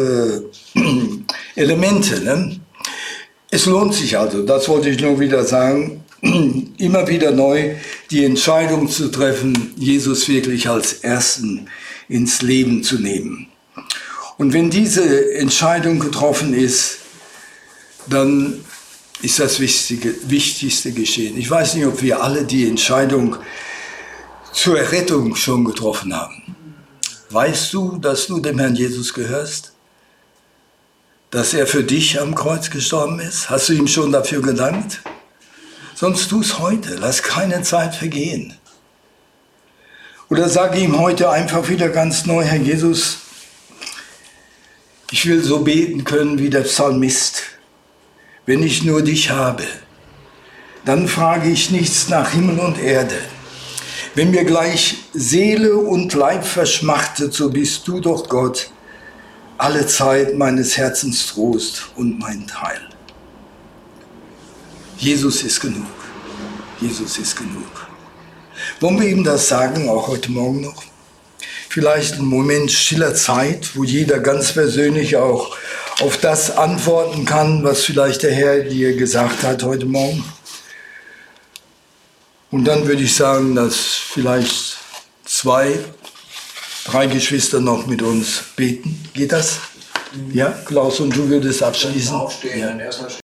Elemente. Ne? Es lohnt sich also, das wollte ich nur wieder sagen, immer wieder neu die Entscheidung zu treffen, Jesus wirklich als Ersten ins Leben zu nehmen. Und wenn diese Entscheidung getroffen ist, dann ist das Wichtigste geschehen. Ich weiß nicht, ob wir alle die Entscheidung zur Errettung schon getroffen haben. Weißt du, dass du dem Herrn Jesus gehörst? Dass er für dich am Kreuz gestorben ist? Hast du ihm schon dafür gedankt? Sonst tu es heute. Lass keine Zeit vergehen. Oder sage ihm heute einfach wieder ganz neu, Herr Jesus, ich will so beten können wie der Psalmist. Wenn ich nur dich habe, dann frage ich nichts nach Himmel und Erde. Wenn mir gleich Seele und Leib verschmachtet, so bist du doch Gott, alle Zeit meines Herzens Trost und mein Teil. Jesus ist genug. Jesus ist genug. Wollen wir ihm das sagen, auch heute Morgen noch? Vielleicht ein Moment stiller Zeit, wo jeder ganz persönlich auch auf das antworten kann, was vielleicht der Herr dir gesagt hat heute Morgen. Und dann würde ich sagen, dass vielleicht 2, 3 Geschwister noch mit uns beten. Geht das? Ja, Klaus, und du würdest abschließen? Aufstehen, erstmal